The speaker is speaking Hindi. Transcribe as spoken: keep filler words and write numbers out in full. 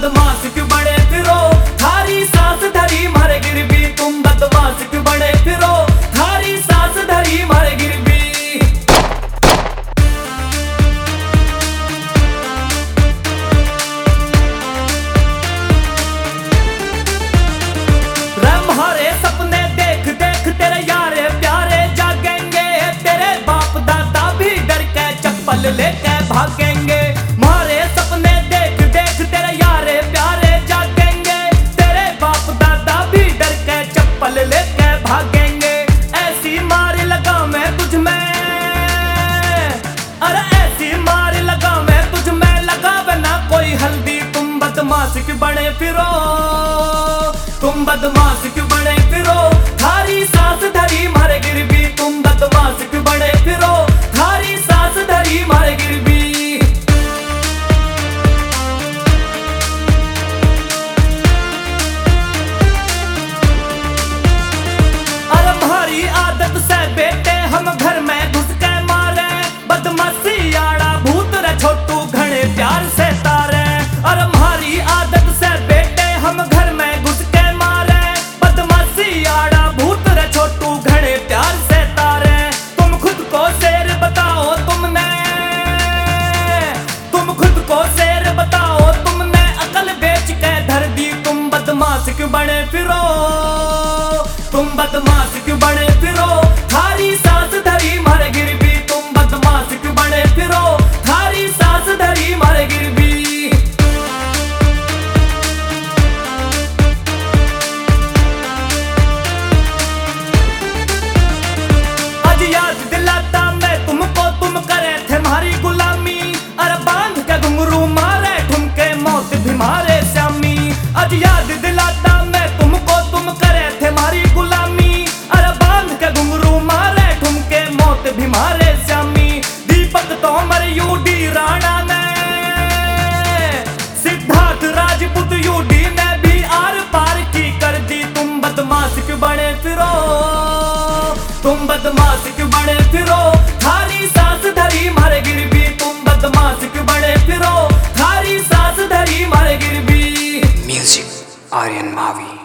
बदमाश क्यों बड़े फिरो, थारी सांस धरी मारे गिरबी। तुम बदमाश क्यों बड़े फिरो, थारी सांस धरी मारे गिरबी। हमारे सपने देख देख तेरे यारे प्यारे जागेंगे, तेरे बाप दादा भी डर के चप्पल लेके भागेंगे। हमारे सपने देख देख तेरे यारे प्यारे जागेंगे, तेरे बाप दादा भी डर के चप्पल लेके भागेंगे। ऐसी मार लगा मैं तुझ में, अरे ऐसी मार लगा मैं तुझ में, लगा बिना कोई हल्दी। तुम बदमाश क्यों बने फिरो, तुम बदमाश क्यों बड़े फिरो, थारी सांस धरी मारे गिरबी। तुम बदमाश क्यों बड़े फिरो, थारी सांस धरी मारे गिरबी। अरे हमारी आदत से बेटे हम घर में घुस के मारे, बदमाशी आड़ा भूत रे छोटू घने प्यार से तारे। अरे हमारी आदत से बेटे हम घर में घुस आड़ा भूत रे छोटू घड़े प्यार से तारे। तुम खुद को शेर बताओ तुमने, तुम खुद को शेर बताओ तुमने, अकल बेच के धर दी। तुम बदमाश क्यों बने फिरो, तुम बदमाश क्यों बने फिरो, थारी सांस धरी मारे गिरबी। तुम बदमाश क्यों बने फिरो, थारी सांस धरी मारे गिरबी। याद दिलाता मैं तुमको, तुम करे थे हमारी गुलामी। अरे बांध के घुंघरू मारे ठुमके मौत भी मारे श्यामी। आज याद दिलाता मैं तुमको, तुम करे थे हमारी गुलामी। अरे बांध के घुंघरू मारे ठुमके मौत भी मारे श्यामी। दीपक तोमर यूडी राणा ने, सिद्धार्थ राजपूत यूडी ने भी आर पार की कर दी। तुम बदमाश क्यों बने फिरो, तुम बदमाश क्यों बड़े फिरो, थारी सांस धरी मारे गिरबी। तुम बदमाश क्यों बड़े फिरो, थारी सांस धरी मारे गिरबी। म्यूजिक आर्यन मावी।